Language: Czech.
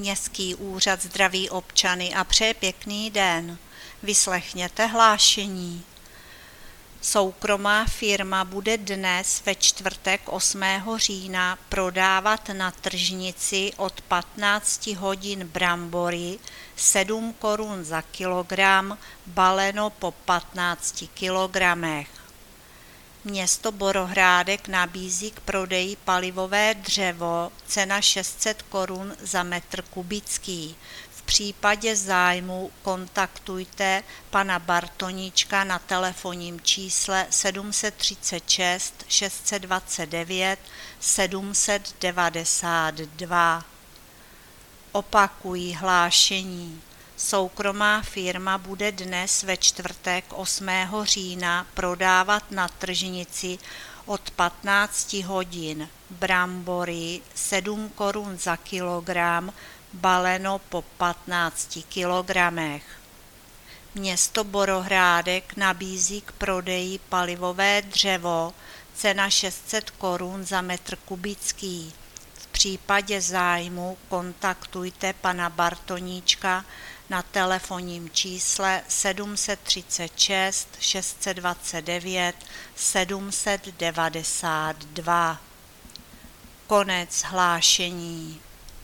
Městský úřad zdraví občany a přeje pěkný den. Vyslechněte hlášení. Soukromá firma bude dnes ve čtvrtek 8. října prodávat na tržnici od 15 hodin brambory 7 korun za kilogram, baleno po 15 kilogramech. Město Borohrádek nabízí k prodeji palivové dřevo, cena 600 korun za metr kubický. V případě zájmu kontaktujte pana Bartoníčka na telefonním čísle 736 629 792. Opakují hlášení. Soukromá firma bude dnes ve čtvrtek 8. října prodávat na tržnici od 15 hodin brambory 7 korun za kilogram, baleno po 15 kilogramech. Město Borohrádek nabízí k prodeji palivové dřevo, cena 600 korun za metr kubický. V případě zájmu kontaktujte pana Bartoníčka na telefonním čísle 736 629 792. Konec hlášení.